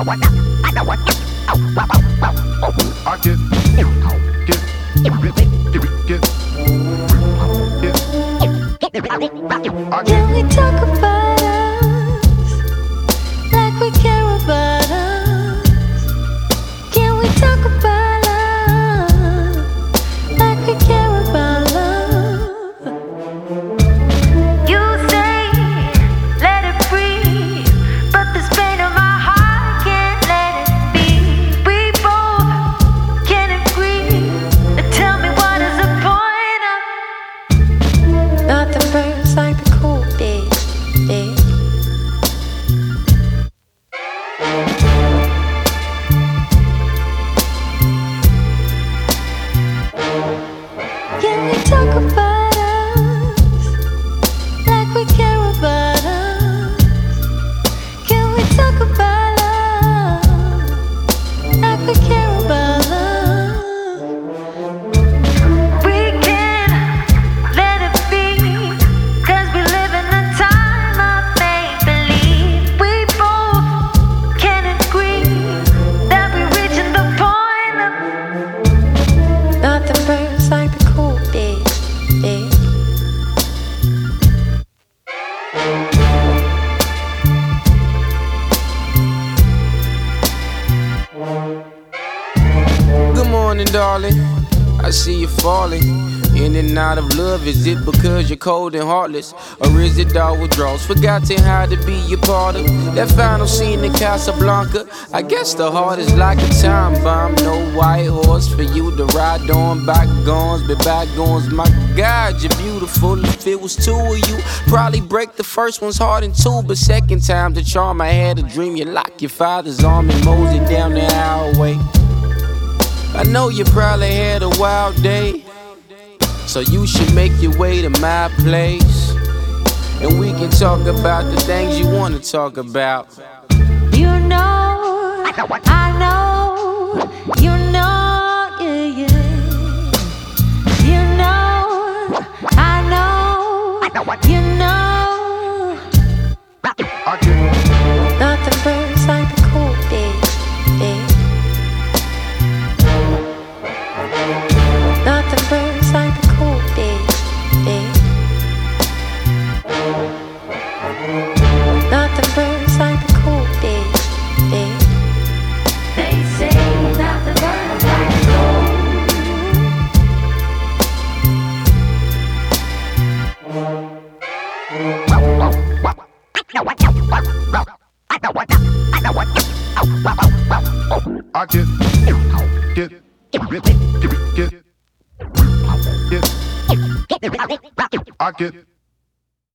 Can we talk about us like we care about us? Can we talk about us like we care about love? You say let it breathe, but this pain of my heart can't let it be. We both can agree. Tell me what is the point of nothing burns like the cool days. Can we talk about us like we care about us? Can we talk about us like we care about love? We can't let it be, 'cause we live in a time of make-believe. We both can agree that we're reaching the point of nothing burns like the cool days. Good morning, darling. I see you falling in and out of love. Is it because you're cold and heartless? Or is it all withdrawals? Forgotten how to be a part of that final scene in Casablanca. I guess the heart is like a time bomb. No white horse for you to ride on. Bygones be bygones. My God, you're beautiful. If it was two of you, probably break the first one's heart in two. But second time the charm, I had a dream. You lock your father's arm and mosey down the highway. I know you probably had a wild day, so you should make your way to my place, and we can talk about the things you wanna talk about. You know, I know, you know, yeah, yeah. You know, I know, you know. Nothing burns like the cool days. Nothing burns like the cool days. Nothing burns like the cool days. They say nothing burns like the I get